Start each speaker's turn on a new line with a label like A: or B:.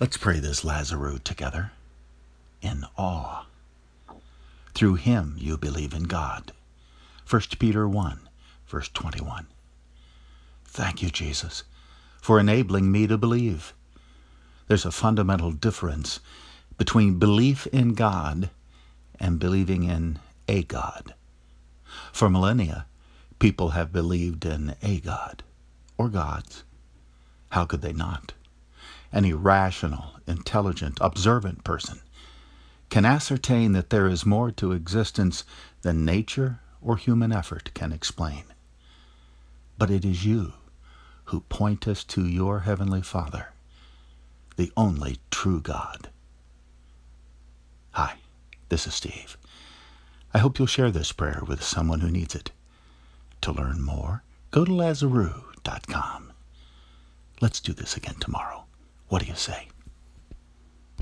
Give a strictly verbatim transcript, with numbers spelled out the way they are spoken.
A: Let's pray this Lazarus together in awe. Through him you believe in God. First Peter one, verse twenty-one. Thank you, Jesus, for enabling me to believe. There's a fundamental difference between belief in God and believing in a God. For millennia, people have believed in a God, or gods. How could they not? Any rational, intelligent, observant person can ascertain that there is more to existence than nature or human effort can explain. But it is you who point us to your Heavenly Father, the only true God. Hi, this is Steve. I hope you'll share this prayer with someone who needs it. To learn more, go to Lazarus dot com. Let's do this again tomorrow. What do you say?